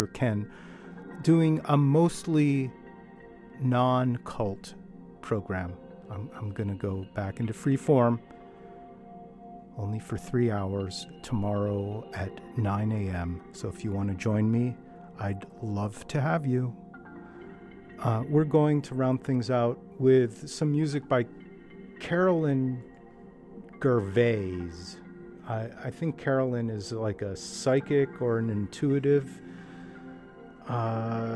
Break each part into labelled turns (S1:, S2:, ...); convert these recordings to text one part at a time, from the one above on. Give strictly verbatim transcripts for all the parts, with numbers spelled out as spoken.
S1: Ken, doing a mostly non-cult program. I'm, I'm going to go back into free form only for three hours tomorrow at nine a.m. So if you want to join me, I'd love to have you. Uh, we're going to round things out with some music by Carolyn Gervais. I, I think Carolyn is like a psychic or an intuitive. Uh,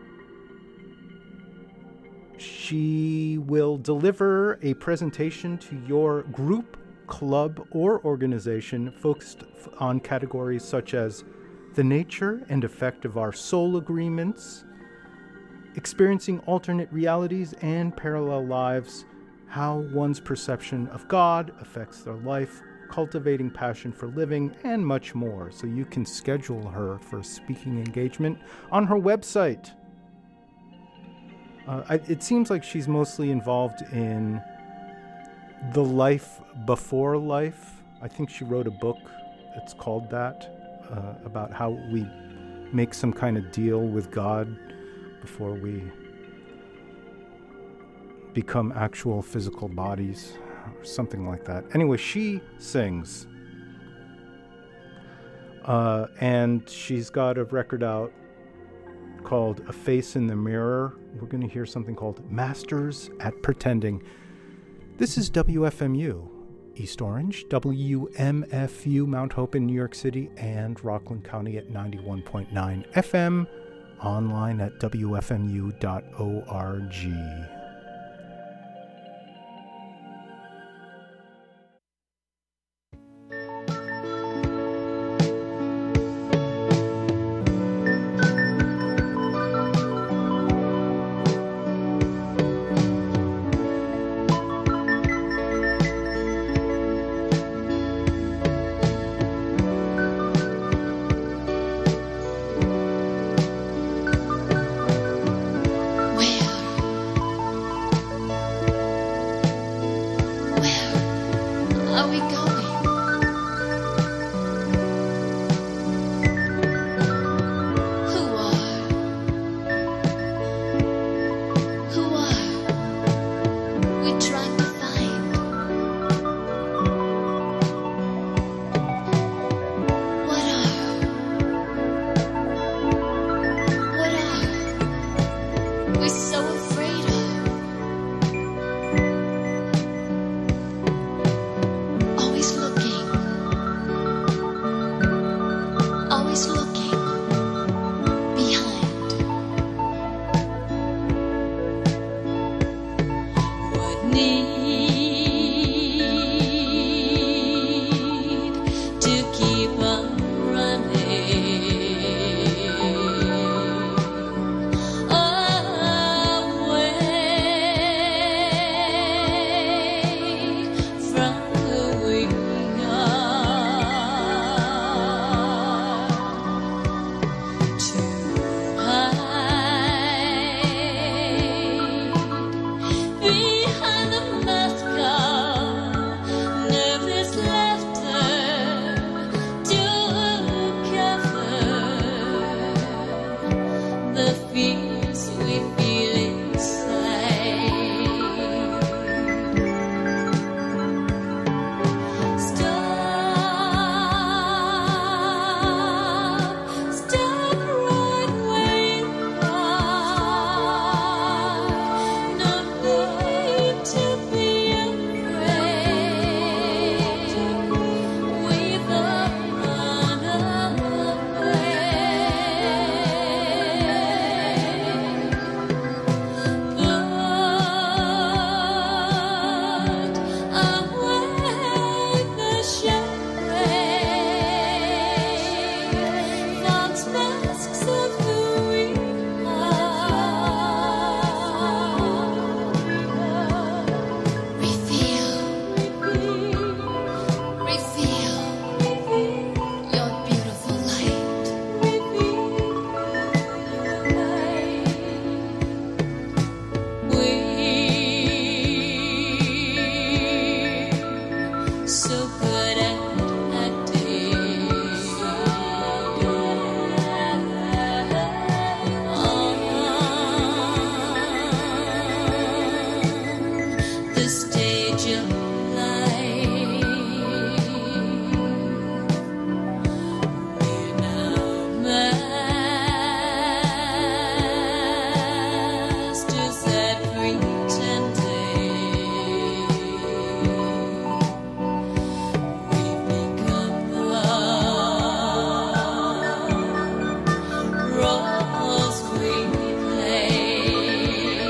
S1: she will deliver a presentation to your group, club, or organization focused on categories such as the nature and effect of our soul agreements, experiencing alternate realities and parallel lives, how one's perception of God affects their life, cultivating passion for living, and much more. So you can schedule her for a speaking engagement on her website. Uh, I, it seems like she's mostly involved in the life before life. I think she wrote a book that's called that, uh, about how we make some kind of deal with God before we become actual physical bodies, or something like that. Anyway, she sings. Uh, and she's got a record out called A Face in the Mirror. We're going to hear something called Masters at Pretending. This is W F M U, East Orange, W M F U, Mount Hope in New York City, and Rockland County at ninety-one point nine F M, online at W F M U dot org.
S2: Away. roles we play.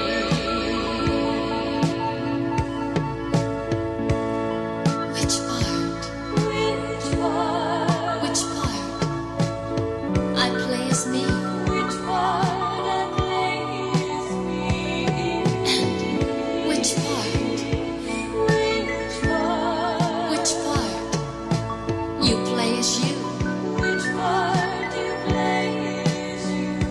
S2: Which part? Which part? Which part? I play as me. Which part I play as me? And which part? Which part? Which part? You play as you. Which part you play as you?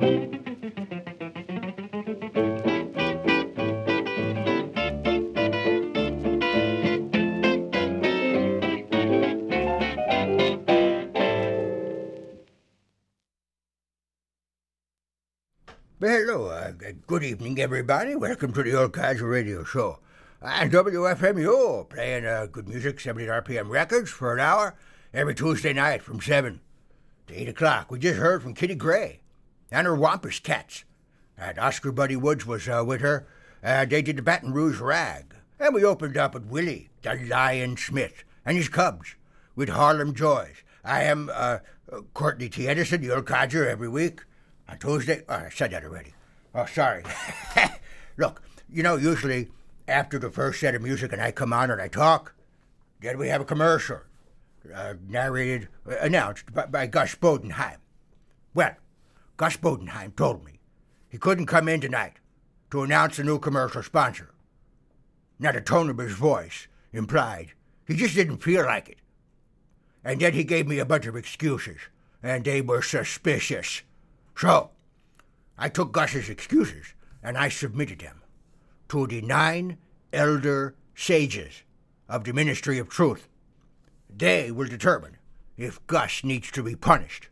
S3: Well, hello, uh, good evening, everybody. Welcome to the Old Casual Radio Show. I'm W F M U, playing uh, good music, seventy R P M records for an hour every Tuesday night from seven to eight o'clock. We just heard from Kitty Gray and her Wampus Cats. And Oscar Buddy Woods was uh, with her. Uh, they did the Baton Rouge Rag. And we opened up with Willie, the Lion Smith, and his Cubs with Harlem Joys. I am uh, Courtney T. Edison, the Old Codger, every week. On Tuesday? Oh, I said that already. Oh, sorry. Look, you know, usually after the first set of music and I come on and I talk, then we have a commercial. Uh, narrated, uh, announced by, by Gus Bodenheim. Well, Gus Bodenheim told me he couldn't come in tonight to announce a new commercial sponsor. Now, the tone of his voice implied he just didn't feel like it. And then he gave me a bunch of excuses, and they were suspicious. So, I took Gus's excuses and I submitted them to the nine elder sages of the Ministry of Truth. They will determine if Gus needs to be punished.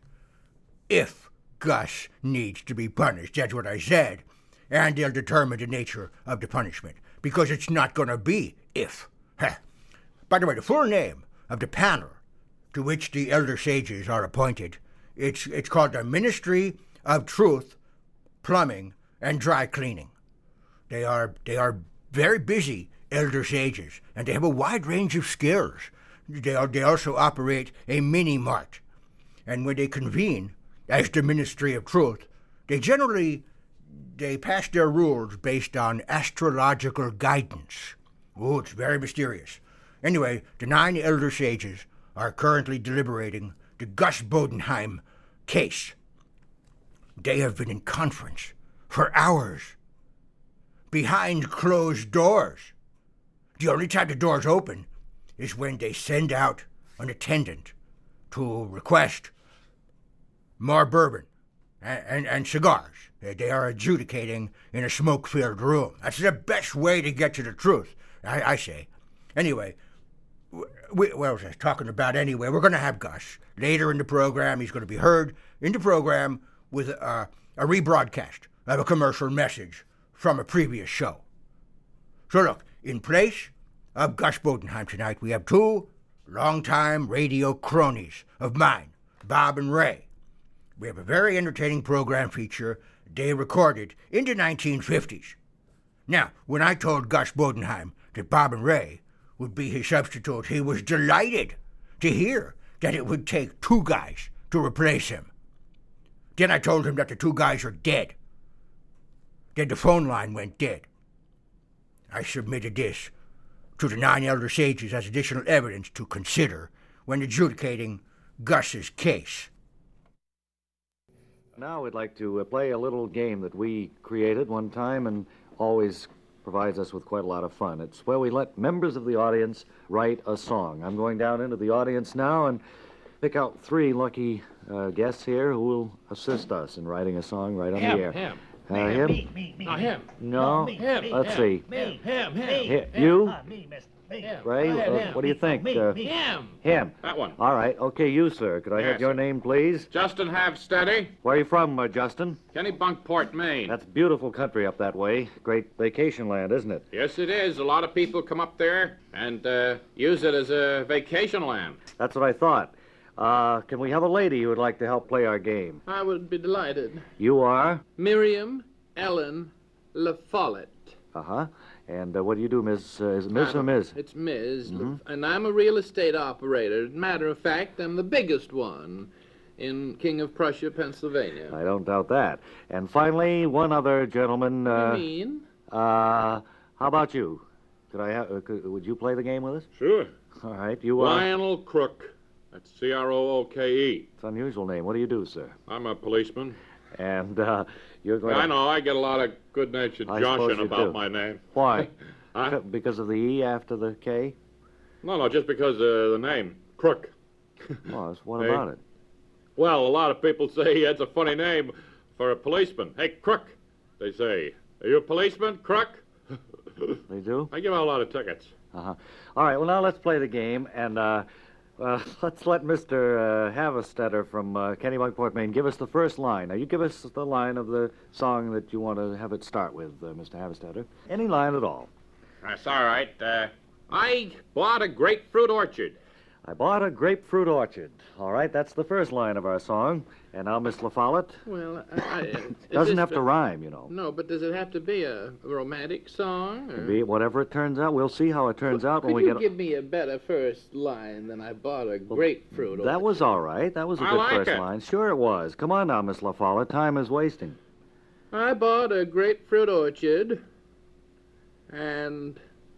S3: If Gus needs to be punished, that's what I said. And they'll determine the nature of the punishment, because it's not going to be if. Huh. By the way, the full name of the panel to which the elder sages are appointed, it's, it's called the Ministry of Truth, Plumbing, and Dry Cleaning. They are they are very busy elder sages, and they have a wide range of skills. They are, they also operate a mini-mart. And when they convene as the Ministry of Truth, they generally they pass their rules based on astrological guidance. Oh, it's very mysterious. Anyway, the nine elder sages are currently deliberating the Gus Bodenheim case. They have been in conference for hours, behind closed doors. The only time the doors open is when they send out an attendant to request more bourbon and, and, and cigars. They are adjudicating in a smoke-filled room. That's the best way to get to the truth, I, I say. Anyway, we, what was I talking about anyway? We're going to have Gus. Later in the program, he's going to be heard in the program with uh, a rebroadcast of a commercial message from a previous show. So look, in place of Gus Bodenheim tonight, we have two longtime radio cronies of mine, Bob and Ray. We have a very entertaining program feature they recorded in the nineteen fifties. Now, when I told Gus Bodenheim that Bob and Ray would be his substitute, he was delighted to hear that it would take two guys to replace him. Then I told him that the two guys are dead. Then the phone line went dead. I submitted this to the nine elder sages as additional evidence to consider when adjudicating Gus's case.
S4: Now we'd like to uh, play a little game that we created one time and always provides us with quite a lot of fun. It's where we let members of the audience write a song. I'm going down into the audience now and pick out three lucky uh, guests here who will assist us in writing a song right on
S5: him,
S4: the air.
S5: Him,
S4: uh, him.
S5: Me, me, me. No, him.
S4: No,
S5: me, him.
S4: Let's
S5: him.
S4: see.
S5: Me, him, him.
S4: Here, you?
S5: Uh, me, mister. Me.
S4: Ray,
S5: Go ahead,
S4: uh,
S5: him.
S4: what do you think?
S5: Me,
S4: uh,
S5: me. Him.
S4: Him.
S5: That one.
S4: All right. Okay, you, sir. Could I
S5: Yes.
S4: have your name, please?
S5: Justin Halfsteady,
S4: Where are you from, uh, Justin?
S5: Kennebunkport, Maine.
S4: That's beautiful country up that way. Great vacation land, isn't it?
S5: Yes, it is. A lot of people come up there and uh, use it as a vacation land.
S4: That's what I thought. Uh, can we have a lady who would like to help play our game?
S6: I would be delighted.
S4: You are?
S6: Miriam Ellen LaFollette.
S4: Uh-huh. And uh, what do you do, Miss? Uh, is it Miss
S6: I'm-
S4: or Miz?
S6: It's Miz
S4: Mhm.
S6: Laf- and I'm a real estate operator. Matter of fact, I'm the biggest one in King of Prussia, Pennsylvania.
S4: I don't doubt that. And finally, one other gentleman. Uh,
S6: I mean,
S4: uh, how about you? Could I? Ha- uh, could, would you play the game with us?
S5: Sure.
S4: All right. You are.
S5: Lionel Crook. That's C R O O K E.
S4: It's an unusual name. What do you do, sir?
S5: I'm a policeman.
S4: And uh, you're going.
S5: I
S4: to...
S5: know, I get a lot of good-natured
S4: I suppose
S5: joshing
S4: you
S5: about
S4: do.
S5: my name.
S4: Why?
S5: Huh?
S4: Because of the E after the K?
S5: No, no, just because of the name, Crook.
S4: Well, what
S5: Hey.
S4: about it?
S5: Well, a lot of people say that's a funny name, for a policeman. Hey, Crook, they say. Are you a policeman, Crook?
S4: They do?
S5: I give out a lot of tickets.
S4: Uh-huh. All right, well, now let's play the game, and uh, uh, let's let Mister Uh, Havestetter from uh, Kennebunkport, Maine, give us the first line. Now, you give us the line of the song that you want to have it start with, uh, Mister Havestetter. Any line at all.
S5: That's all right. Uh, I bought a grapefruit orchard.
S4: I bought a grapefruit orchard. All right, that's the first line of our song. And now, Miss La Follette.
S6: Well, I, I,
S4: It doesn't have to rhyme, you know.
S6: No, but does it have to be a romantic song? Or...
S4: Be whatever it turns out. We'll see how it turns out when
S6: Could
S4: we
S6: you
S4: get.
S6: give me a better first line than I bought a grapefruit orchard?
S4: That was all right. That was a
S5: I
S4: good
S5: like
S4: first
S5: it.
S4: line. Sure it was. Come on now, Miss La Follette. Time is wasting.
S6: I bought a grapefruit orchard, and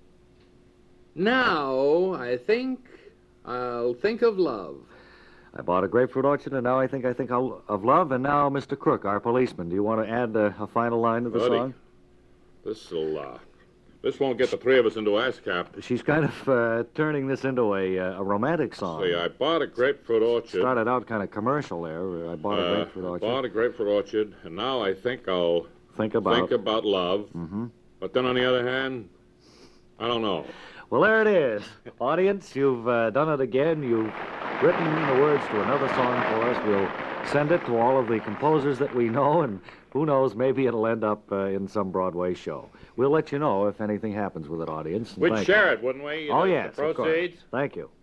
S6: now I think I'll think of love.
S4: I bought a grapefruit orchard, and now I think I think I'll- of love. And now, Mister Crook, our policeman, do you want to add a, a final line to the
S5: Buddy.
S4: song?
S5: This'll, uh, this won't get the three of us into ASCAP.
S4: She's kind of uh, turning this into a, uh, a romantic song.
S5: See, I bought a grapefruit orchard.
S4: Started out kind of commercial there. I bought a
S5: Uh,
S4: grapefruit orchard.
S5: bought a grapefruit orchard, and now I think I'll
S4: Think about.
S5: think about love.
S4: Mhm.
S5: But then on the other hand, I don't know.
S4: Well, there it is. Audience, you've uh, done it again. You've written the words to another song for us. We'll send it to all of the composers that we know, and who knows, maybe it'll end up uh, in some Broadway show. We'll let you know if anything happens with it, audience. and
S5: We'd
S4: thank
S5: share
S4: you.
S5: it, wouldn't we?
S4: Oh,
S5: The-
S4: yes,
S5: The
S4: of course.
S5: proceeds.
S4: Thank you.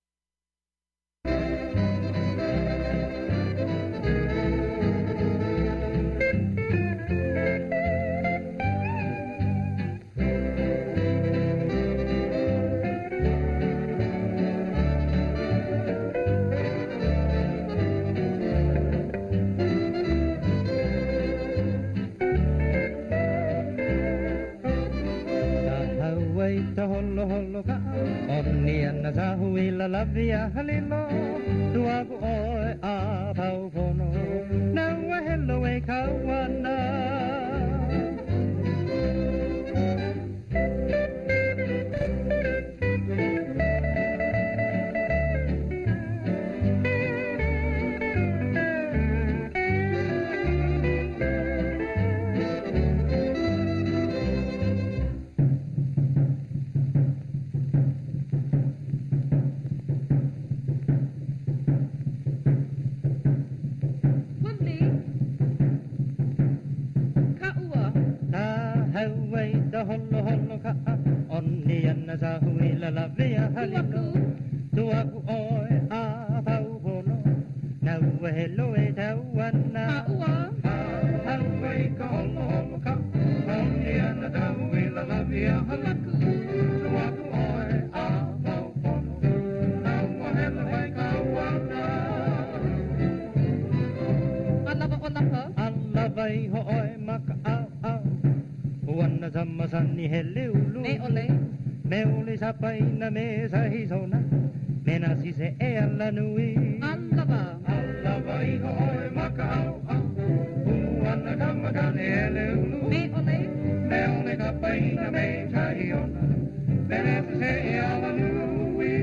S7: Hawaita holo holo ka onni ana zahuila lavia halilo tuagu oi a pau pono na wa hello e kawana Hawaita holo holo ka onni ana zahuila lavia halilo tuagu oi a pau pono na wa hello e tawana Hawaita holo holo ka onni ana zahuila lavia halilo tuagu oi a pau pono na wa hello e kawana Alava olapa Alava i ho oi maka au au Wana sama sani hele ulu Me ole Me ole sapaina me sahisona Me nasi se e alla nui Allava Allava i hoi maka au au Wana sama sani hele ulu Me ole Me ole sapaina me sahisona Me nasi se e alla nui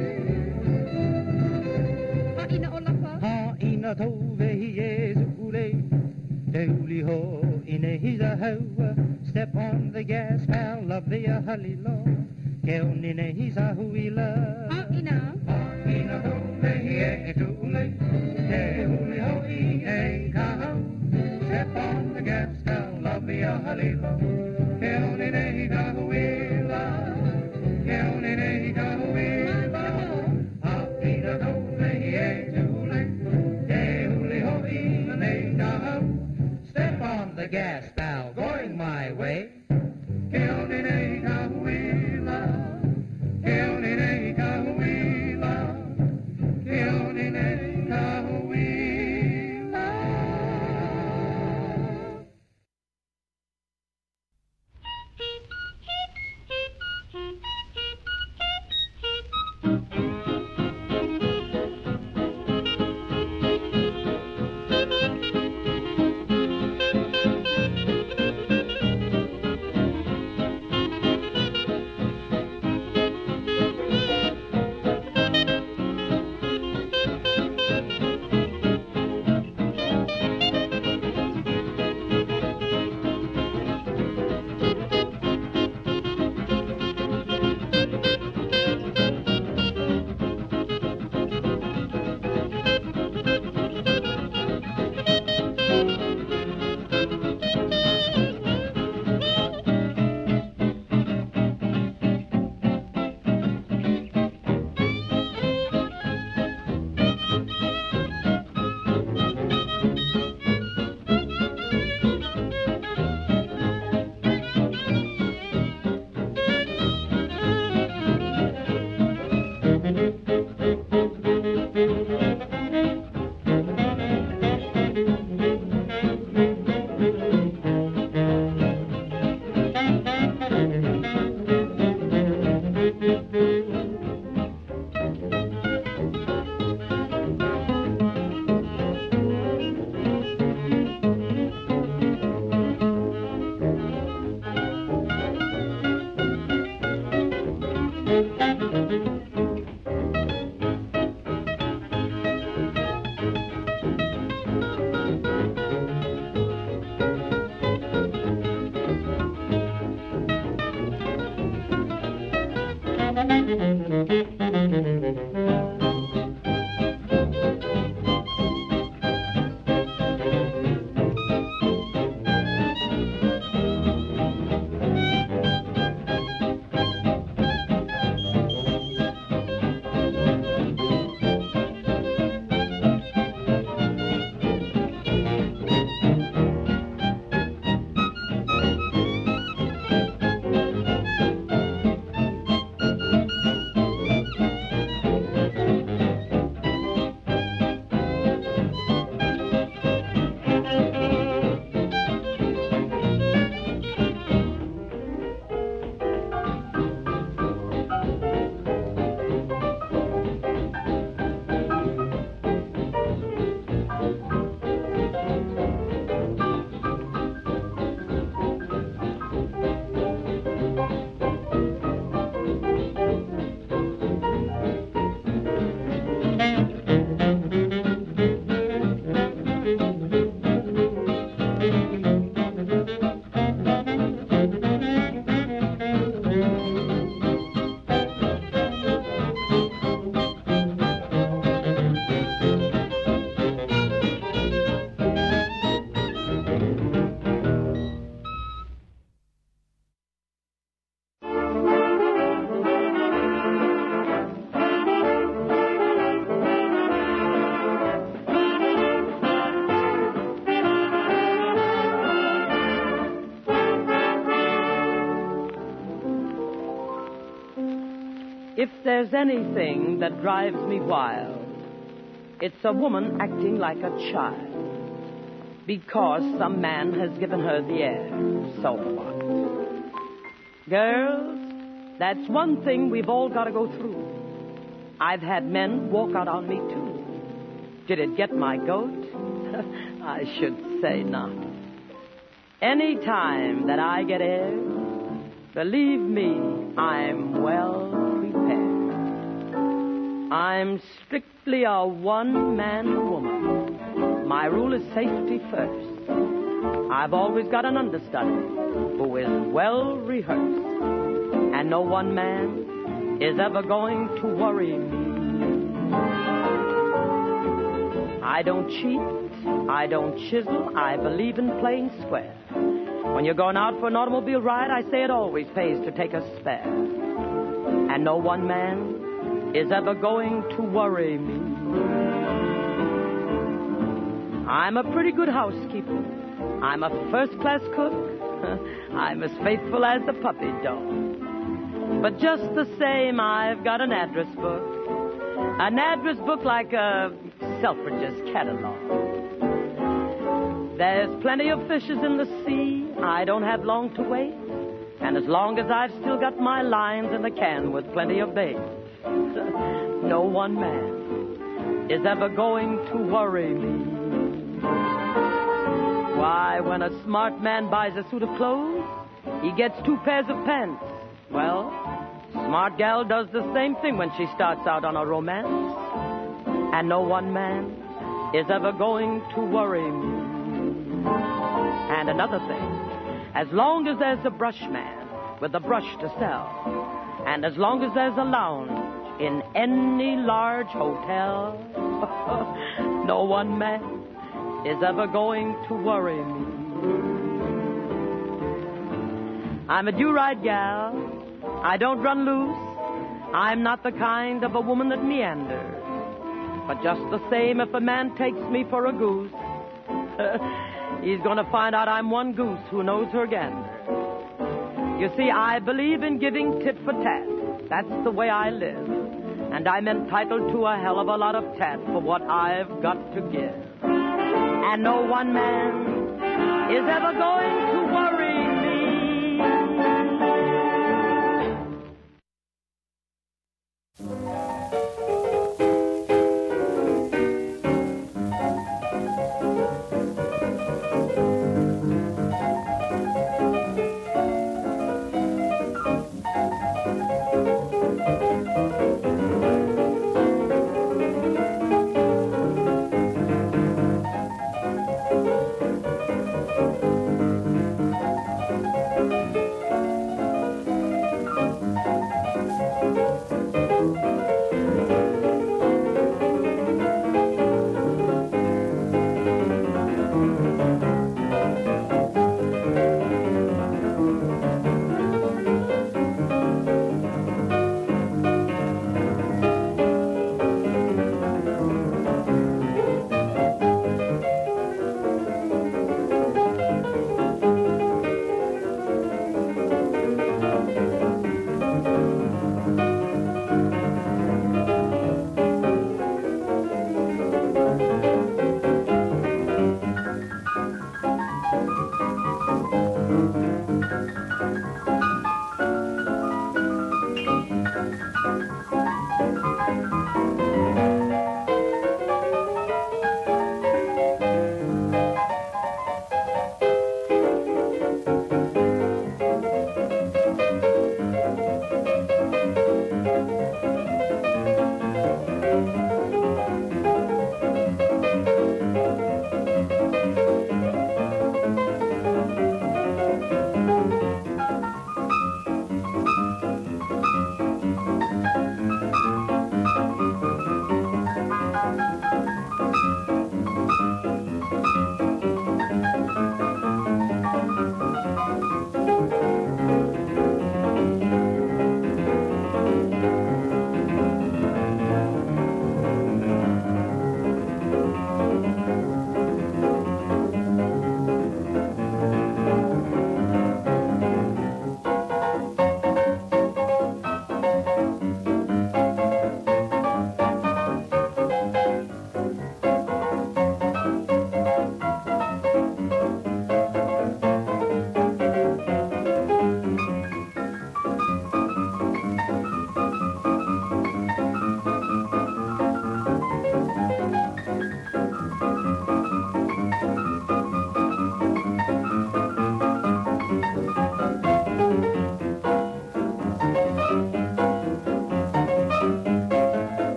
S7: Ha ina olapa Ha ina tove hi Jesu ule Teuli ho ine hisa haua Step on the gas, pal, love the halilo. Keonine hisa huila. Ha ina. Ha ina ho le e tule. Te huli ho i e kaho. Step on the gas, pal, love the halilo. Keonine hisa huila. Keonine hisa huila. Ha ina ho le e tule. Te huli ho i e kaho. Step on the gas, pal, going my way. Keonine kahuila, keonine kahuila, keonine kahuila.
S8: If there's anything that drives me wild, it's a woman acting like a child because some man has given her the air. So what? Girls, that's one thing we've all got to go through. I've had men walk out on me, too. Did it get my goat? I should say not. Any time that I get air, believe me, I'm well prepared. I'm strictly a one-man woman. My rule is safety first. I've always got an understudy who is well rehearsed. And no one man is ever going to worry me. I don't cheat, I don't chisel, I believe in playing square. When you're going out for an automobile ride, I say it always pays to take a spare. And no one man is ever going to worry me. I'm a pretty good housekeeper. I'm a first-class cook. I'm as faithful as the puppy dog. But just the same, I've got an address book. An address book like a Selfridges catalog. There's plenty of fishes in the sea. I don't have long to wait. And as long as I've still got my lines in the can with plenty of bait, no one man is ever going to worry me. Why, when a smart man buys a suit of clothes, he gets two pairs of pants. Well, smart gal does the same thing when she starts out on a romance. And no one man is ever going to worry me. And another thing, as long as there's a brush man with a brush to sell, and as long as there's a lounge in any large hotel, no one man is ever going to worry me. I'm a do-right gal. I don't run loose. I'm not the kind of a woman that meanders. But just the same, if a man takes me for a goose, he's going to find out I'm one goose who knows her gander. You see, I believe in giving tit for tat. That's the way I live. And I'm entitled to a hell of a lot of tat for what I've got to give. And no one man is ever going to worry me.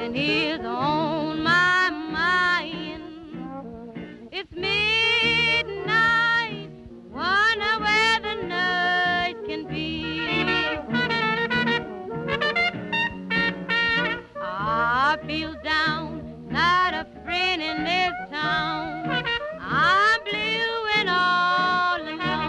S9: something is on my mind. It's midnight, wonder where the night can be. I feel down, not a friend in this town. I'm blue and all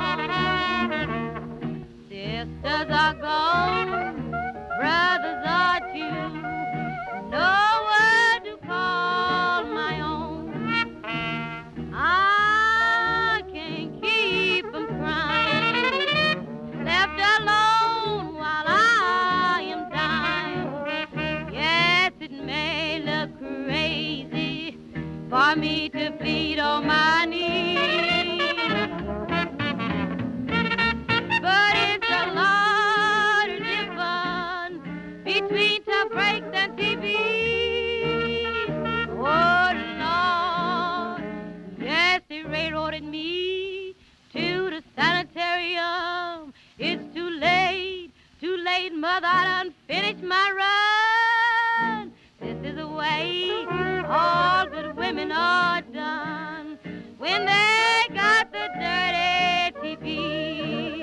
S9: alone. Sisters are gone, brothers are too. No one to call my own. I can't keep them crying, left alone while I am dying. Yes, it may look crazy for me to plead on my knees, but it's a lot of difference between tough breaks and T V. Oh, Lord, yes, they railroaded me to the sanitarium. It's too late, too late, Mother, I done finished my run. This is the way all good women are done when they got the dirty T V.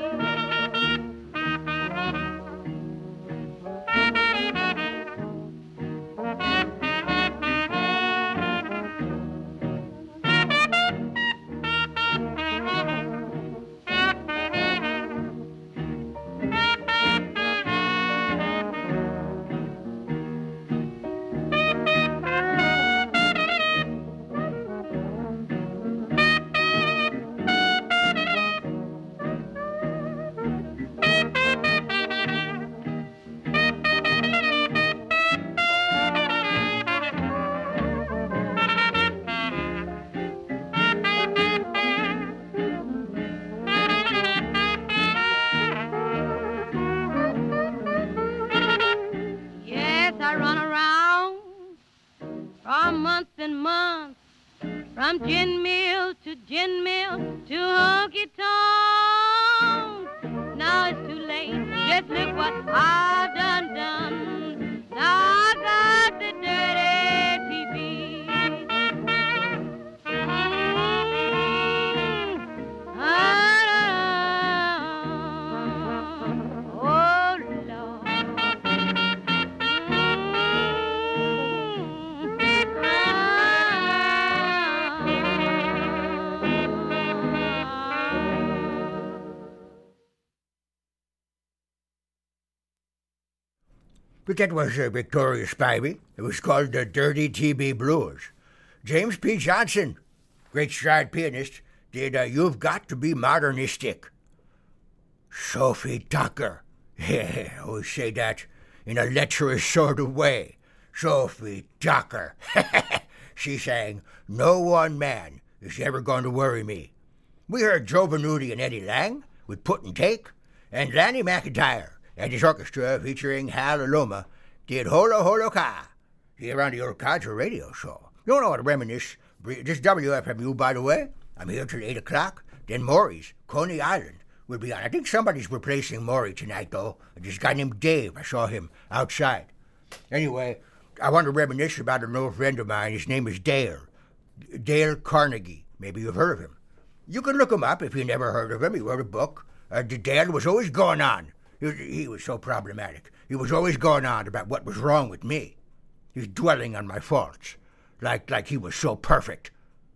S9: Yes, I run around for months and months, from gin mill to gin mill to honky tonks. Now it's too late, just look what I've done done. Now I got the dirty T V. Mm, ah, oh, Lord.
S3: But that was uh, Victoria Spivey. It was called the Dirty T V Blues. James P. Johnson, great stride pianist, did uh, You've Got to Be Modernistic. Sophie Tucker. Yeah, I always say that in a lecherous sort of way. Sophie Tucker. She sang, No One Man Is Ever Going to Worry Me. We heard Joe Venuti and Eddie Lang with Put and Take, and Lanny McIntyre and his orchestra featuring Hal Aloma did Holo Holo Ka here on the Old Codger Radio Show. You know what to reminisce. This W F M U, by the way. I'm here till eight o'clock. Then Maury's, Coney Island, will be on. I think somebody's replacing Maury tonight, though. This guy named Dave. I saw him outside. Anyway, I want to reminisce about an old friend of mine. His name is Dale. Dale Carnegie. Maybe you've heard of him. You can look him up if you never heard of him. He wrote a book. Uh, Dale was always going on. He was, he was so problematic. He was always going on about what was wrong with me. He was dwelling on my faults, like like he was so perfect.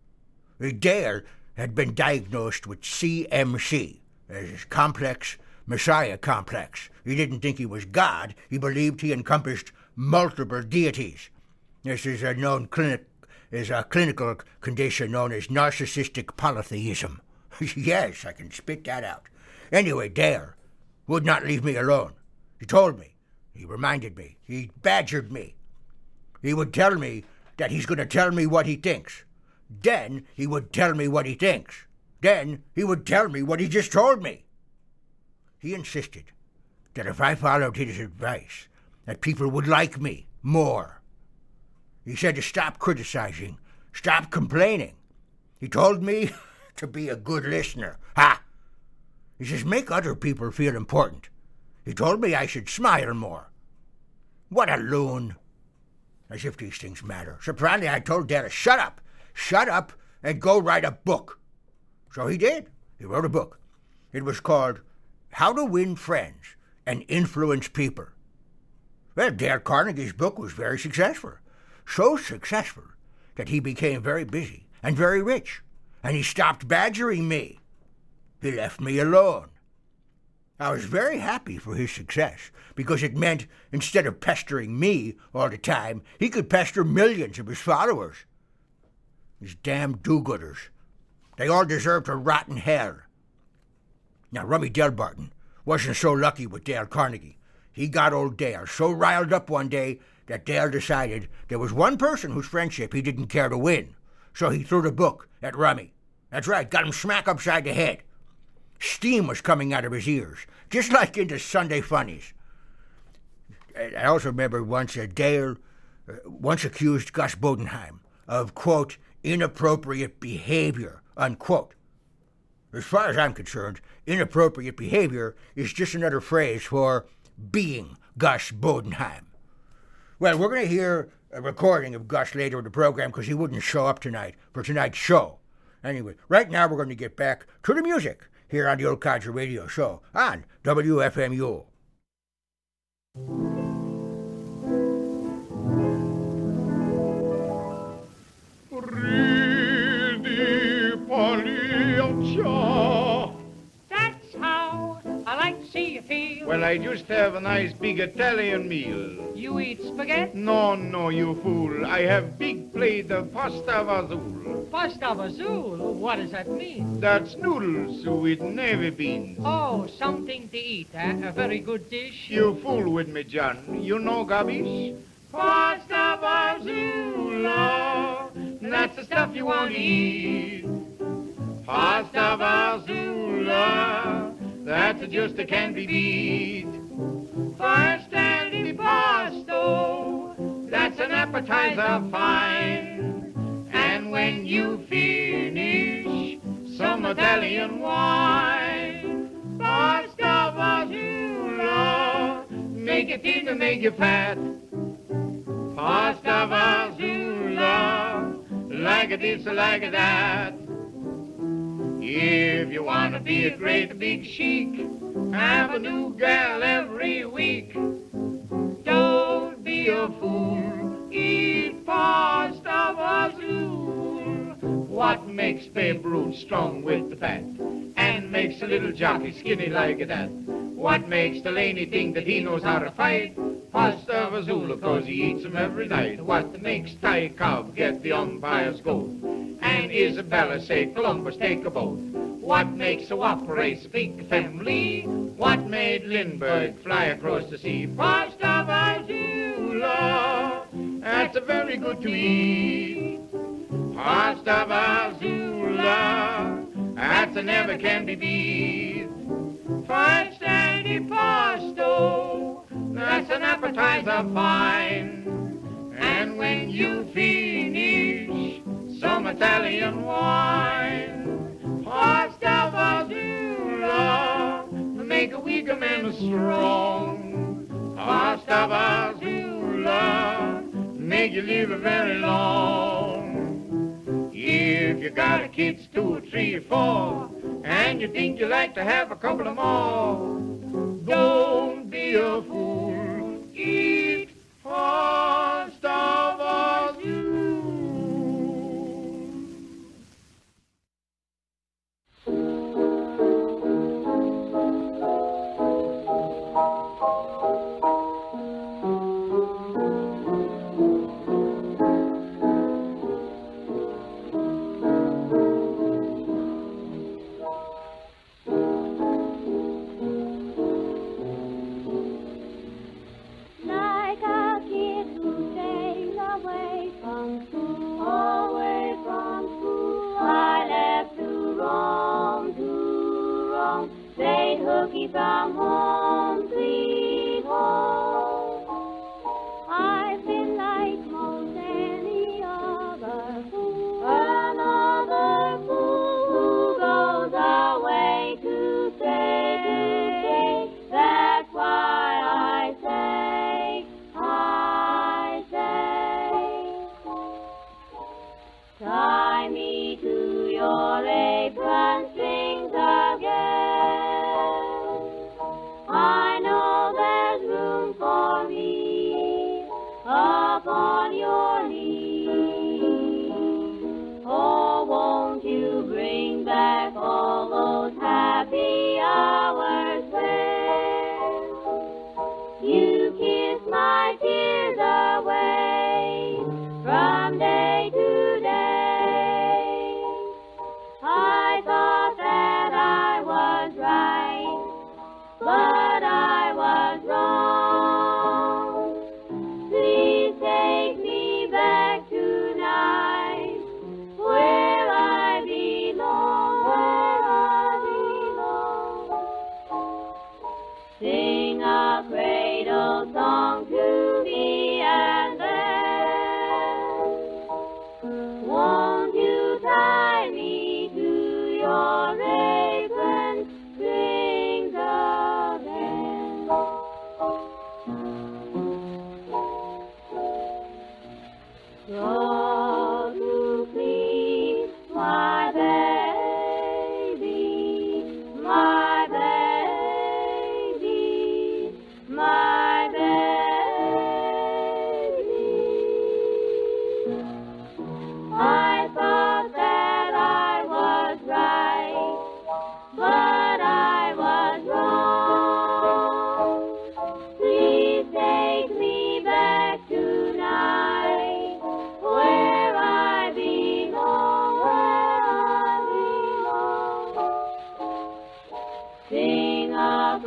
S3: Dale had been diagnosed with C M C, as complex Messiah complex. He didn't think he was God. He believed he encompassed multiple deities. This is a known clinic is a clinical condition known as narcissistic polytheism. Yes, I can spit that out. Anyway, Dale would not leave me alone. He told me. He reminded me. He badgered me. He would tell me that he's going to tell me what he thinks. Then he would tell me what he thinks. Then he would tell me what he just told me. He insisted that if I followed his advice, that people would like me more. He said to stop criticizing, stop complaining. He told me to be a good listener. Ha! He says, make other people feel important. He told me I should smile more. What a loon. As if these things matter. So finally I told Dad to shut up. Shut up and go write a book. So he did. He wrote a book. It was called How to Win Friends and Influence People. Well, Dale Carnegie's book was very successful. So successful that he became very busy and very rich. And he stopped badgering me. He left me alone. I was very happy for his success because it meant instead of pestering me all the time, he could pester millions of his followers. These damn do-gooders. They all deserve to rot in hell. Now, Rummy Delbarton wasn't so lucky with Dale Carnegie. He got old Dale so riled up one day that Dale decided there was one person whose friendship he didn't care to win. So he threw the book at Rummy. That's right, got him smack upside the head. Steam was coming out of his ears, just like in the Sunday Funnies. I also remember once uh, Dale uh, once accused Gus Bodenheim of, quote, inappropriate behavior, unquote. As far as I'm concerned, inappropriate behavior is just another phrase for being Gus Bodenheim. Well, we're going to hear a recording of Gus later in the program because he wouldn't show up tonight for tonight's show. Anyway, right now we're going to get back to the music here on the Old Codger Radio Show on W F M U.
S10: That's how I like to see you feel.
S11: Well, I just have a nice big Italian meal.
S10: You eat spaghetti?
S11: No, no, you fool. I have big plate of pasta vazul.
S10: Pasta vazul? What does that mean?
S11: That's noodles with navy beans.
S10: Oh, something to eat, eh? A very good dish.
S11: You fool with me, John. You know Gabish?
S10: Pasta vazula.
S11: That's the stuff you want to eat. Pasta vazula. That's just a can't be beat.
S10: First antipasto.
S11: That's an appetizer fine. And when you finish, some Italian wine.
S10: Pasta vazula.
S11: Make it thin to make you fat. Pasta vazula. Like it this, like it that. If you want to be a great big chic, have a new gal every week. Don't be a fool, eat pasta vazul. What makes Babe Ruth strong with the fat, and makes a little jockey skinny like that? What makes Delaney think that he knows how to fight? Pasta vazul, cause he eats them every night. What makes Ty Cobb get the umpire's goat? And Isabella say Columbus take a boat? What makes a wop race a big family? What made Lindbergh fly across the sea? Pasta vazula, that's a very good to eat. Pasta vazula, that's a never can be beat. First antipasto, that's an appetizer fine. And when you finish, some Italian wine. Pasta vazula, make a weaker man strong. Pasta vazula, make you live very long. If you got a kids two, three, four, and you think you like to have a couple of more, don't be a fool, eat pasta vazula.
S2: From home, sweet home. I've been like most any other fool, another fool who goes away to stay. That's why I say, I say.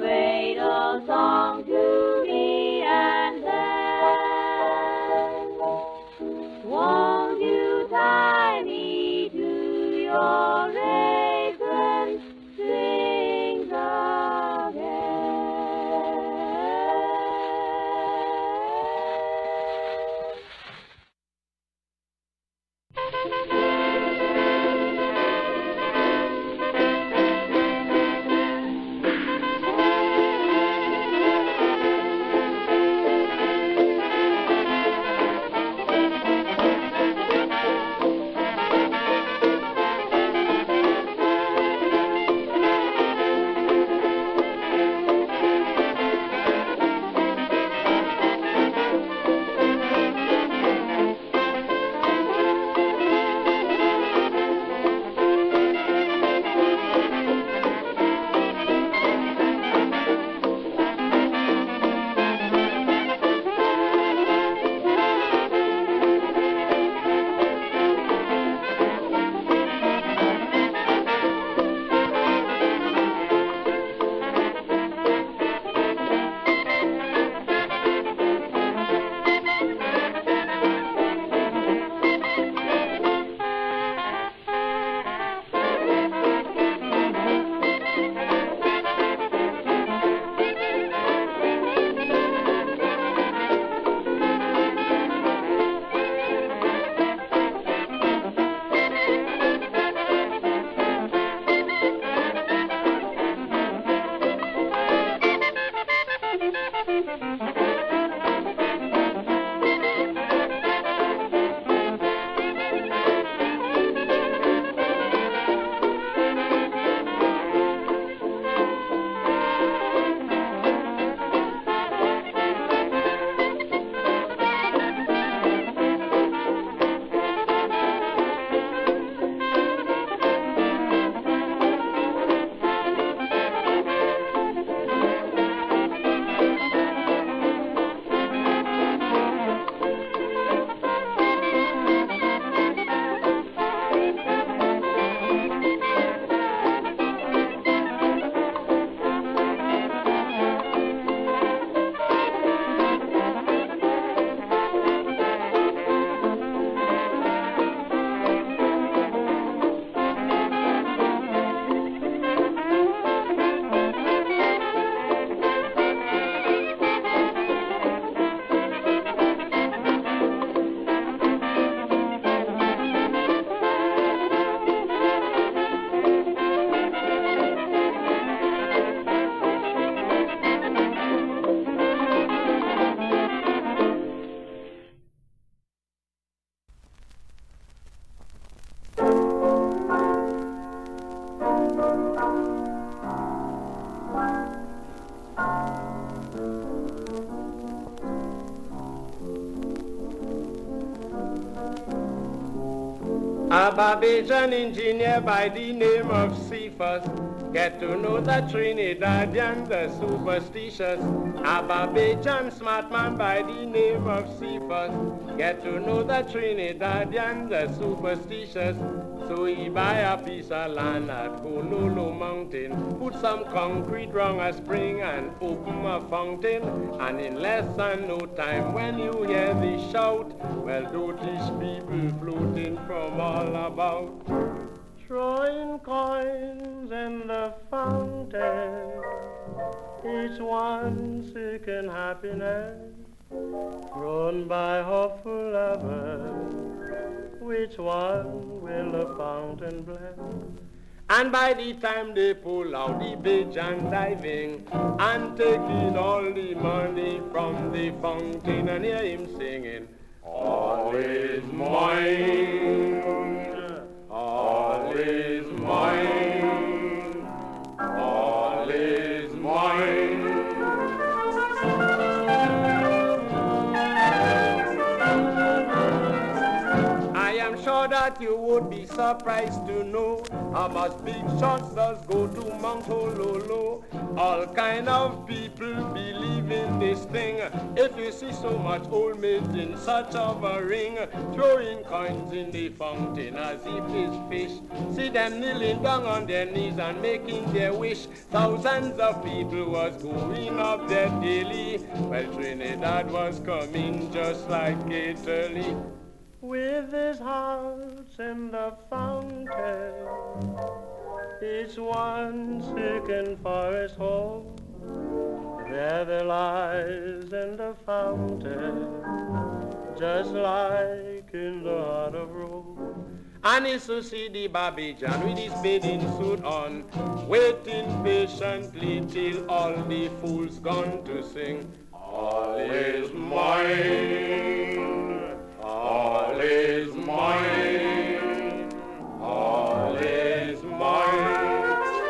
S2: cradle song to me and then. Won't you tie me to your apron strings again?
S12: A Barbadian engineer by the name of Cephas, get to know the Trinidadian, the superstitious. A Barbadian smart man by the name of Cephas, get to know the Trinidadian, the superstitious. So he buy a piece of land at Honolulu Mountain, put some concrete round a spring and open a fountain. And in less than no time, when you hear the shout, well, those people floating from all about, throwing coins in the fountain, each one seeking happiness, grown by hopeful lovers, which one will the fountain bless? And by the time they pull out the Bajan diving and taking all the money from the fountain, and hear him singing, all is mine, all is mine, all is mine. I am sure that you would be surprised to know how much big shots does go to Mount Honolulu. flow. All kind of people believe in this thing. If you see so much old maids in such of a ring, throwing coins in the fountain as if it's fish. See them kneeling down on their knees and making their wish. Thousands of people was going up there daily. Well, Trinidad was coming just like Italy. With his house in the fountain, each one seeking for his home. There there lies in the fountain, just like in the heart of Rome. And he to see the Babijan with his bathing suit on, waiting patiently till all the fools gone to sing. All is mine, all is mine, all is mine.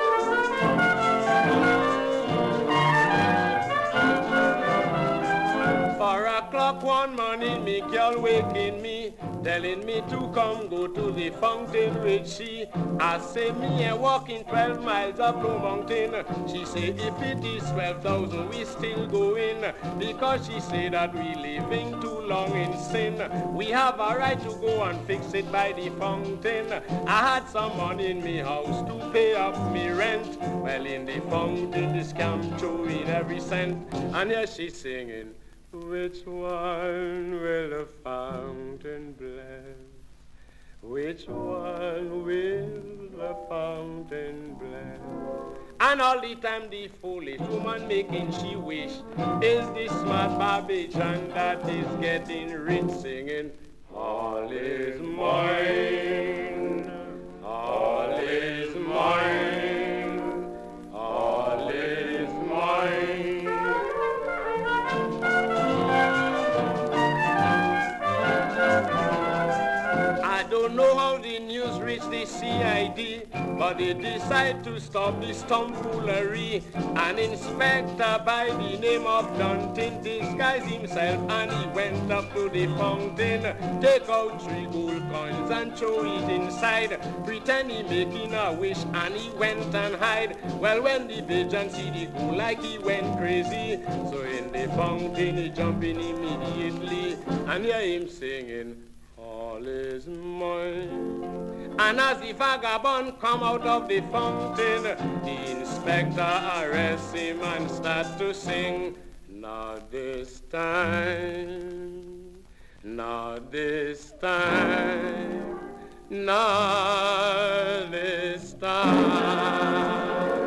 S12: Four o'clock one morning, me girl waking me, telling me to come go to the fountain with she. I say me a walking twelve miles up no mountain. She say if it is twelve thousand we still going, because she say that we living too long in sin. We have a right to go and fix it by the fountain. I had some money in me house to pay up me rent. Well, in the fountain the scam chewing every cent. And here she's singing, which one will the fountain bless? Which one will the fountain bless? And all the time the foolish woman making she wish is the smart Babijan that is getting rich singing, all is mine, all is mine, all is mine. I don't know how the news reached the C I D, but they decide to stop this tomfoolery. An inspector by the name of Dunton disguised himself and he went up to the fountain, take out three gold coins and throw it inside, pretend he making a wish and he went and hide. Well, when the Bajan see the gold like he went crazy, so in the fountain he jump in immediately and hear him singing, all is mine. And as the vagabond come out of the fountain, the inspector arrests him and starts to sing, not this time, not this time, not this time.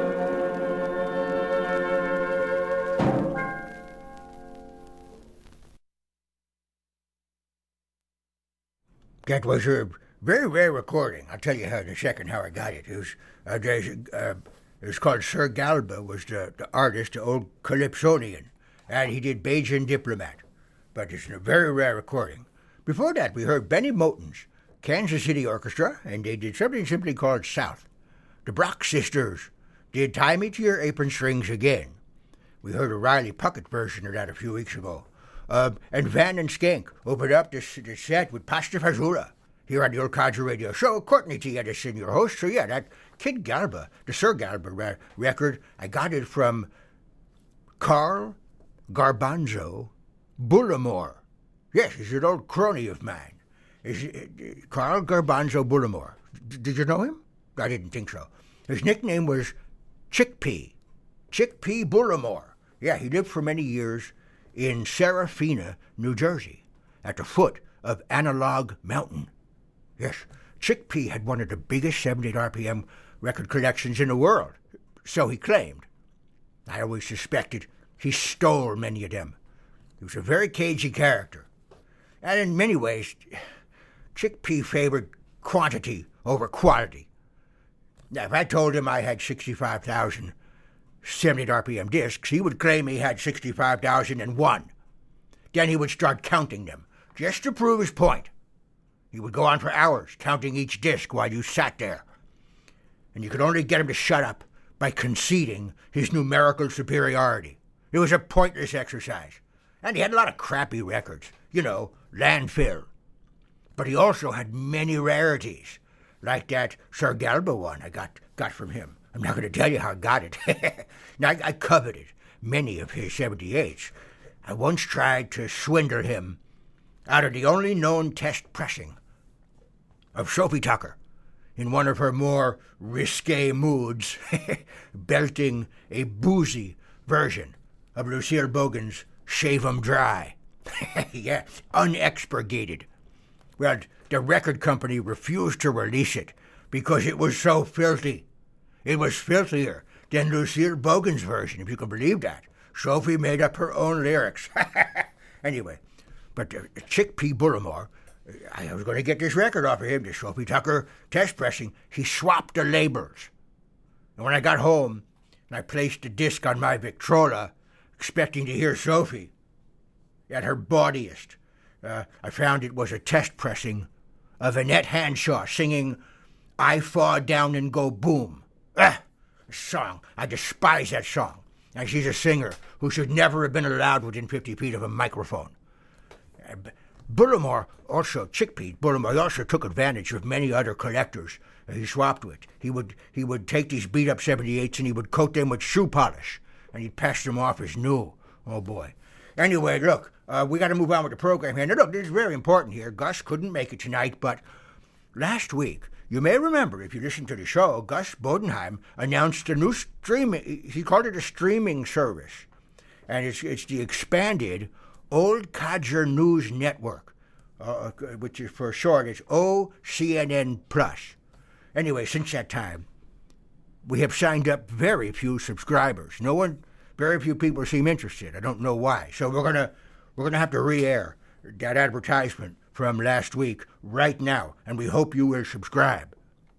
S3: That was a very rare recording. I'll tell you how in a second how I got it. It was, uh, there's, uh, it was called Sir Galba, was the, the artist, the old Calypsonian, and he did Bajan Diplomat. But it's a very rare recording. Before that, we heard Benny Moten's Kansas City Orchestra, and they did something simply called South. The Brock Sisters did Tie Me to Your Apron Strings Again. We heard a Riley Puckett version of that a few weeks ago. Uh, and Van and Skank opened up this, this set with Pasta Fazoula here on the Old Codger Radio Show. Courtney T. Edison, your host. So yeah, that Kid Galba, the Sir Galba re- record, I got it from Carl Garbanzo Bullimore. Yes, he's an old crony of mine. Is uh, Carl Garbanzo Bullimore. D- did you know him? I didn't think so. His nickname was Chickpea. Chickpea Bullimore. Yeah, he lived for many years in Serafina, New Jersey, at the foot of Analog Mountain. Yes, Chickpea had one of the biggest seventy-eight R P M record collections in the world, so he claimed. I always suspected he stole many of them. He was a very cagey character. And in many ways, Chickpea favored quantity over quality. Now, if I told him I had sixty-five thousand seventy-eight R P M discs, he would claim he had sixty-five thousand one. Then he would start counting them, just to prove his point. He would go on for hours, counting each disc while you sat there. And you could only get him to shut up by conceding his numerical superiority. It was a pointless exercise. And he had a lot of crappy records, you know, landfill. But he also had many rarities, like that Sir Galba one I got, got from him. I'm not going to tell you how I got it. Now, I, I coveted many of his seventy-eights. I once tried to swindle him out of the only known test pressing of Sophie Tucker in one of her more risque moods, belting a boozy version of Lucille Bogan's Shave 'em Dry. Yeah, unexpurgated. Well, the record company refused to release it because it was so filthy. It was filthier than Lucille Bogan's version, if you can believe that. Sophie made up her own lyrics. Anyway, but uh, Chick P. Bullimore, I was going to get this record off of him, the Sophie Tucker test pressing. He swapped the labels. And when I got home and I placed the disc on my Victrola, expecting to hear Sophie at her bawdiest, uh, I found it was a test pressing of Annette Hanshaw singing I Fall Down and Go Boom. Ah, a song. I despise that song. And she's a singer who should never have been allowed within fifty feet of a microphone. Uh, Bullimore also, Chick Pete Bullimore also took advantage of many other collectors uh, he swapped with. He would he would take these beat-up seventy-eights and he would coat them with shoe polish, and he'd pass them off as new. Oh, boy. Anyway, look, uh, we got to move on with the program here. Now, look, this is very important here. Gus couldn't make it tonight, but last week, you may remember, if you listened to the show, Gus Bodenheim announced a new streaming, he called it a streaming service, and it's it's the expanded Old Codger News Network, uh, which is for short, it's O C N N Plus. Anyway, since that time, we have signed up very few subscribers. No one, very few people seem interested. I don't know why. So we're gonna we're gonna have to re-air that advertisement from last week right now, and we hope you will subscribe.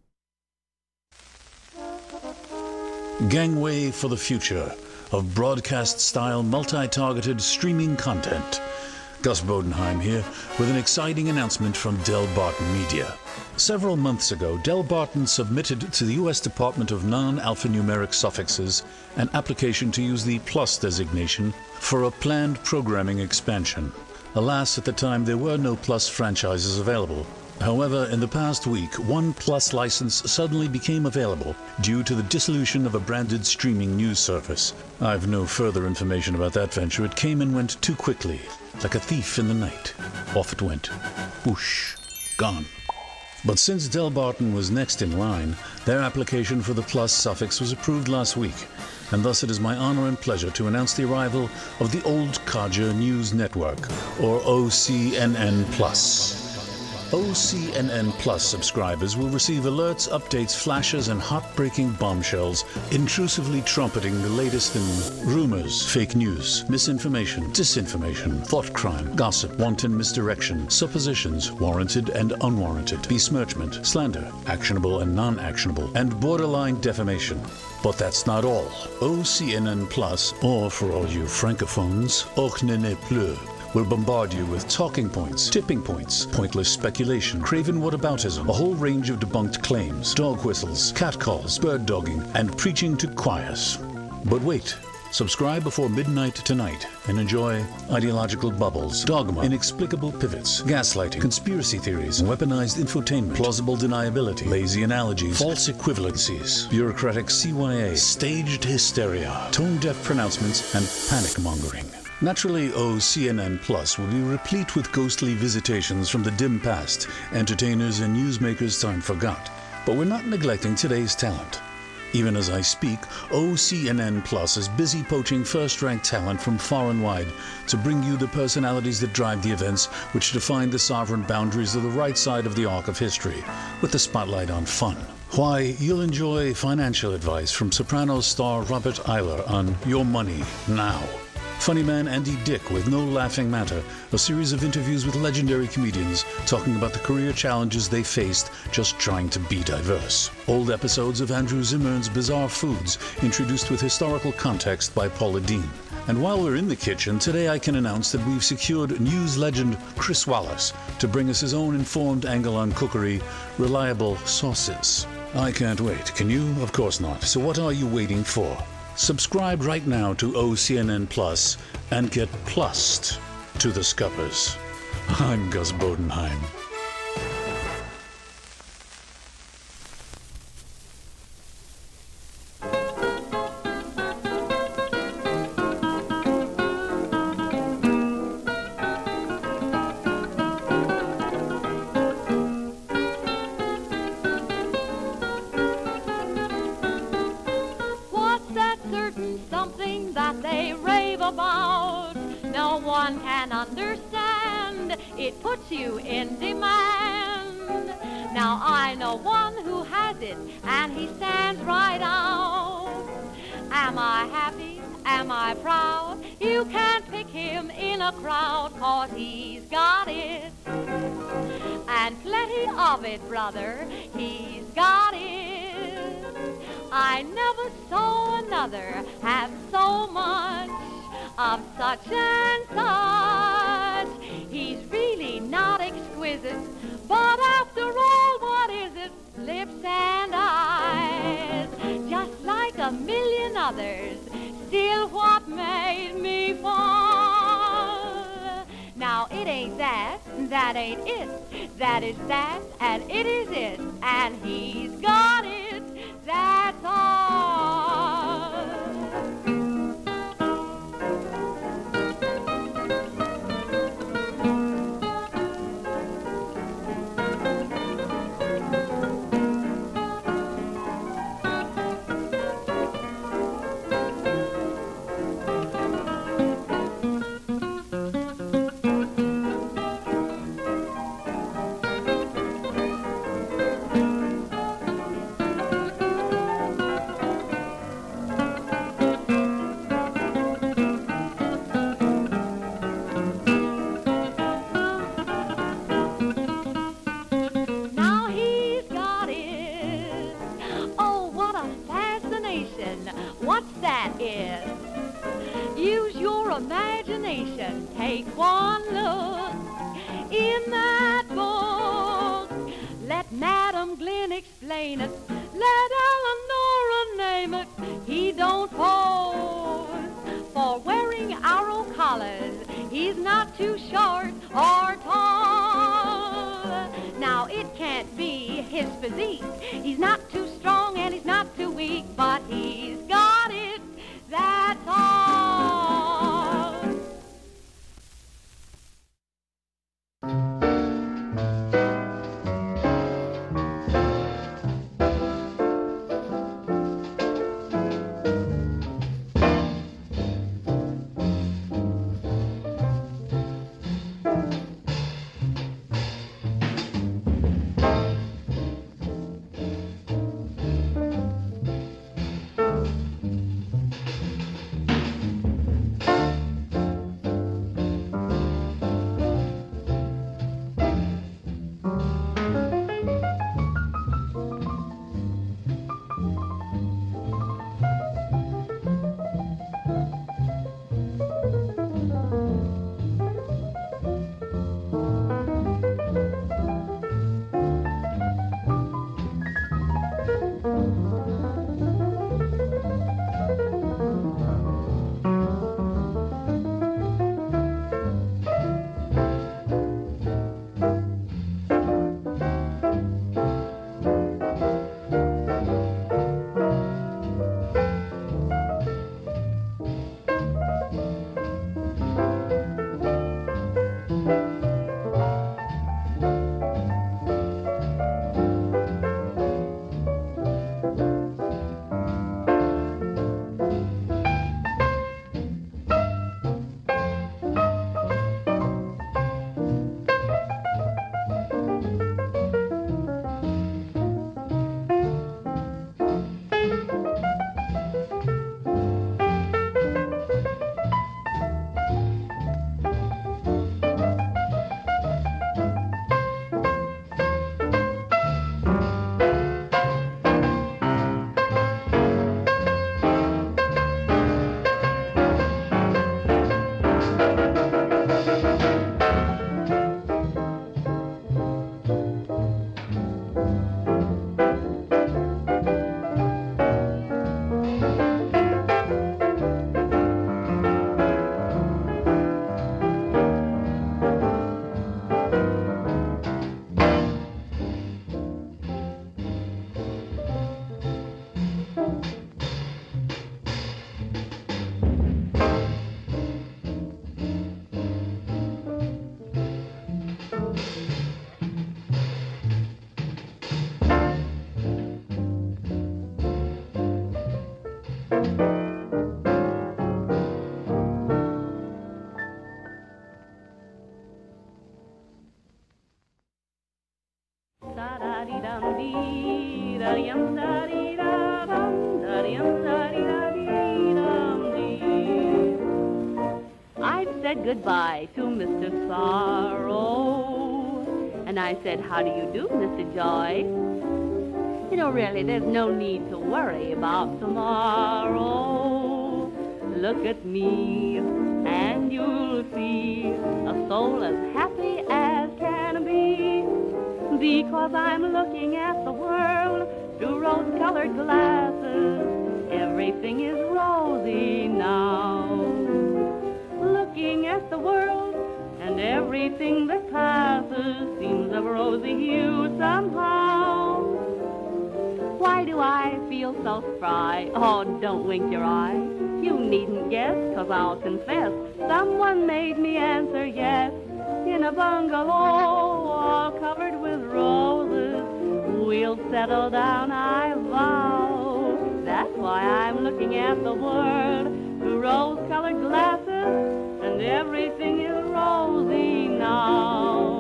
S13: Gangway for the future of broadcast-style, multi-targeted streaming content. Gus Bodenheim here with an exciting announcement from Del Barton Media. Several months ago, Del Barton submitted to the U S Department of Non-Alphanumeric Suffixes an application to use the Plus designation for a planned programming expansion. Alas, at the time, there were no Plus franchises available. However, in the past week, one Plus license suddenly became available due to the dissolution of a branded streaming news service. I've no further information about that venture. It came and went too quickly, like a thief in the night. Off it went. Whoosh. Gone. But since Del Barton was next in line, their application for the Plus suffix was approved last week, and thus it is my honor and pleasure to announce the arrival of the Old Codger News Network, or O C N N Plus. O C N N Plus subscribers will receive alerts, updates, flashes, and heartbreaking bombshells, intrusively trumpeting the latest in rumors, fake news, misinformation, disinformation, thought crime, gossip, wanton misdirection, suppositions, warranted and unwarranted, besmirchment, slander, actionable and non-actionable, and borderline defamation. But that's not all. O C N N Plus, or for all you francophones, Och ne ne plus, will bombard you with talking points, tipping points, pointless speculation, craven whataboutism, a whole range of debunked claims, dog whistles, catcalls, bird dogging, and preaching to choirs. But wait. Subscribe before midnight tonight and enjoy ideological bubbles, dogma, inexplicable pivots, gaslighting, conspiracy theories, weaponized infotainment, plausible deniability, lazy analogies, false equivalencies, bureaucratic C Y A, staged hysteria, tone-deaf pronouncements, and panic-mongering. Naturally, O C N N Plus will be replete with ghostly visitations from the dim past, entertainers and newsmakers time forgot. But we're not neglecting today's talent. Even as I speak, O C N N Plus is busy poaching first-ranked talent from far and wide to bring you the personalities that drive the events which define the sovereign boundaries of the right side of the arc of history, with the spotlight on fun. Why, you'll enjoy financial advice from Sopranos star Robert Eiler on Your Money Now. Funny man Andy Dick with No Laughing Matter, a series of interviews with legendary comedians talking about the career challenges they faced just trying to be diverse. Old episodes of Andrew Zimmern's Bizarre Foods, introduced with historical context by Paula Dean. And while we're in the kitchen, today I can announce that we've secured news legend Chris Wallace to bring us his own informed angle on cookery, reliable sauces. I can't wait. Can you? Of course not. So what are you waiting for? Subscribe right now to O C N N Plus and get plussed to the scuppers. I'm Gus Bodenheim.
S9: certain something that they rave about. No one can understand. It puts you in demand. Now I know one who has it, and he stands right out. Am I happy? Am I proud? You can't pick him in a crowd, 'cause he's got it. And plenty of it, brother. He's got it. I never saw another have so much of such and such. He's really not exquisite, but after all, what is it? Lips and eyes, just like a million others. Still, what made me fall? Now, it ain't that, that ain't it. That is that, and it is it. And he's got it, that's all. What's that is? Use your imagination. Take one look in that book. Let Madam Glenn explain it. Let Eleanor name it. He don't pose for wearing arrow collars. He's not too short or tall. Now it can't be his physique. He's not too strong and he's not too weak, but he's got it, that's all.
S2: Thank you.
S9: said goodbye to Mister Sorrow. And I said, how do you do, Mister Joy? You know, really, there's no need to worry about tomorrow. Look at me, and you'll see a soul as happy as can be. Because I'm looking at the world through rose-colored glasses. Everything is rosy now. Looking at the world, and everything that passes seems of rosy hue somehow. Why do I feel so spry? Oh, don't wink your eye. You needn't guess, 'cause I'll confess someone made me answer yes. In a bungalow all covered with roses, we'll settle down, I vow. That's why I'm looking at the world through rose-colored glasses, and everything is rosy now.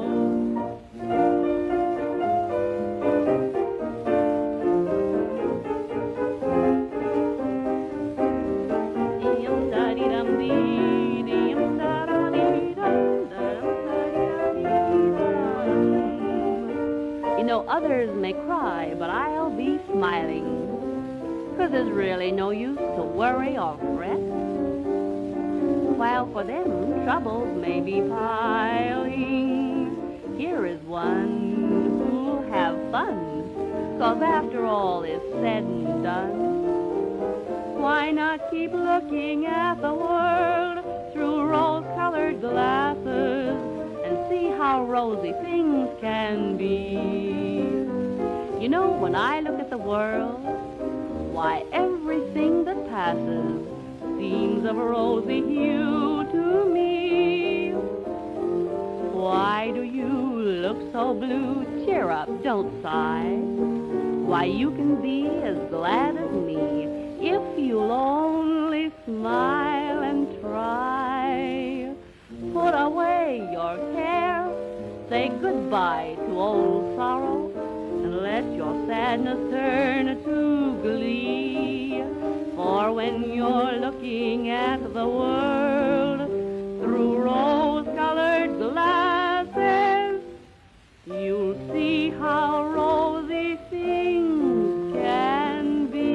S9: You know, others may cry, but I'll be smiling, 'cause there's really no use to worry or fret. While for them, troubles may be piling, here is one who'll have fun, 'cause after all is said and done, why not keep looking at the world through rose-colored glasses and see how rosy things can be? You know, when I look at the world, why, everything that passes seems of a rosy hue to me. Why do you look so blue? Cheer up, don't sigh. Why, you can be as glad as me if you'll only smile and try. Put away your care, say goodbye to old sorrow, and let your sadness turn to glee. For when you're looking at the world through rose-colored glasses, you'll see how rosy things can be.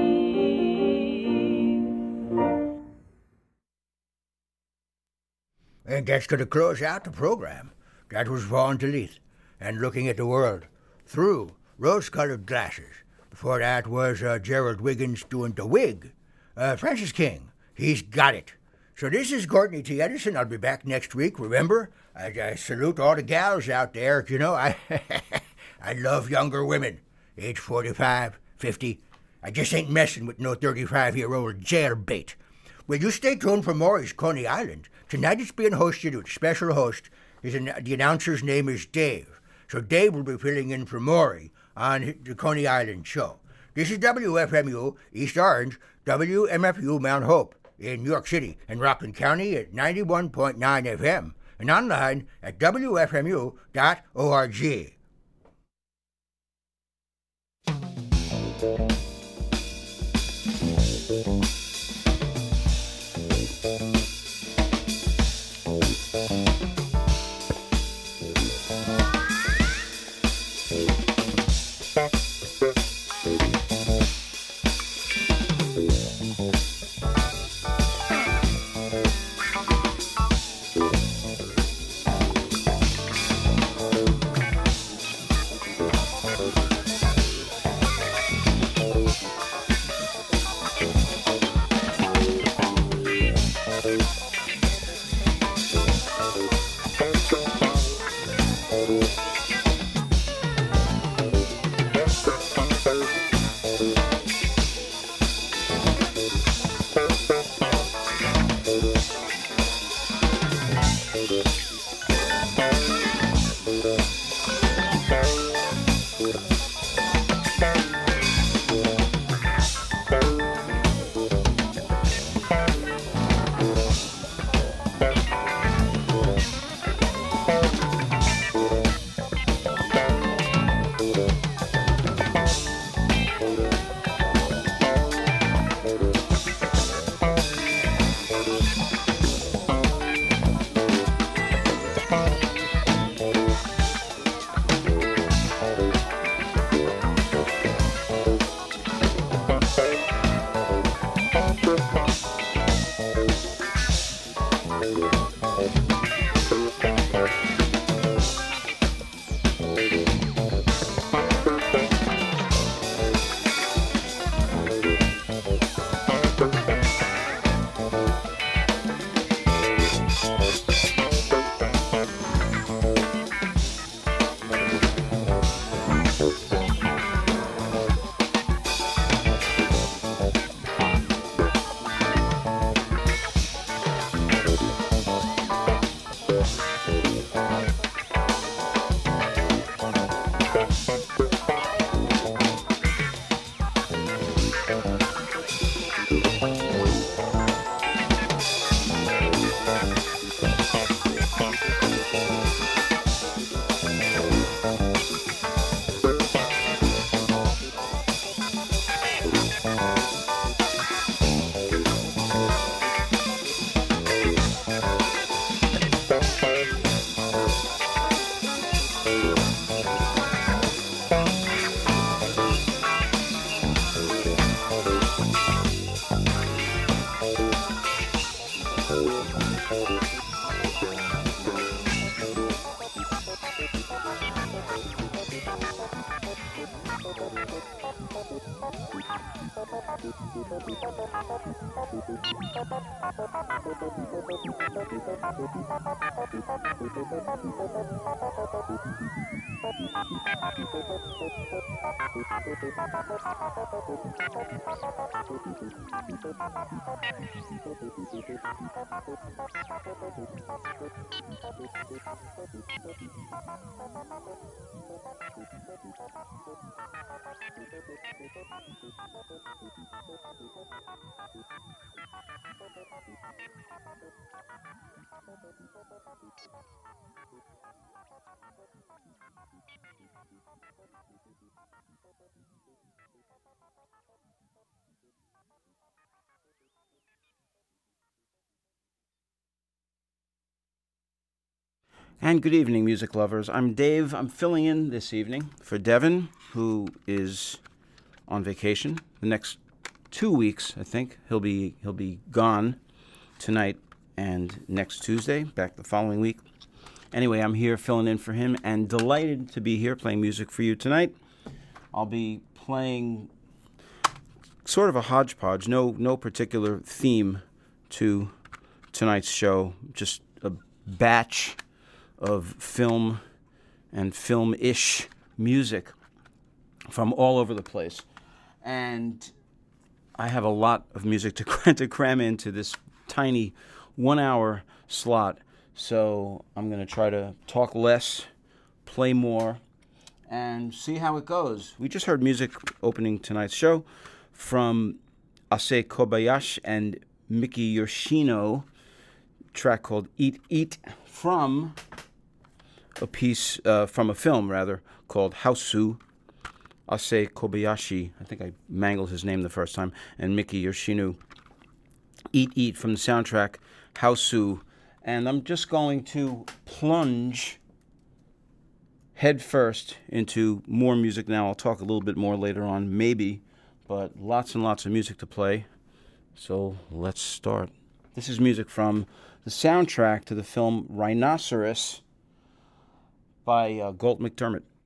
S3: And that's going to close out the program. That was Vaughn DeLeith, and looking at the world through rose-colored glasses. Before that was uh, Gerald Wiggins doing The Wig. Uh, Francis King, he's got it. So this is Courtney T. Edison. I'll be back next week. Remember, I, I salute all the gals out there. You know, I I love younger women, age forty-five, fifty. I just ain't messing with no thirty-five-year-old jailbait. Well, you stay tuned for Maury's Coney Island. Tonight it's being hosted with special host. His, the announcer's name is Dave. So Dave will be filling in for Maury on the Coney Island show. This is W F M U East Orange, W M F U Mount Hope in New York City and Rockland County at ninety-one point nine F M and online at W F M U dot org.
S14: And good evening, music lovers. I'm Dave. I'm filling in this evening for Devin, who is on vacation. The next two weeks, I think, he'll be he'll be gone tonight and next Tuesday, back the following week. Anyway, I'm here filling in for him and delighted to be here playing music for you tonight. I'll be playing sort of a hodgepodge, no no particular theme to tonight's show, just a batch of film and film-ish music from all over the place. And I have a lot of music to, to cram into this tiny one-hour slot, so I'm going to try to talk less, play more, and see how it goes. We just heard music opening tonight's show from Ase Kobayashi and Miki Yoshino, track called Eat Eat, from a piece, uh, from a film, rather, called Hausu. Ase Kobayashi, I think I mangled his name the first time, and Miki Yoshino. Eat Eat from the soundtrack, Hausu. And I'm just going to plunge head first into more music now. I'll talk a little bit more later on, maybe, but lots and lots of music to play. So let's start. This is music from the soundtrack to the film Rhinoceros by uh, Galt McDermott.